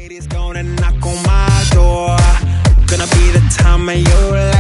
Ladies gonna knock on my door. Gonna be the time of your life.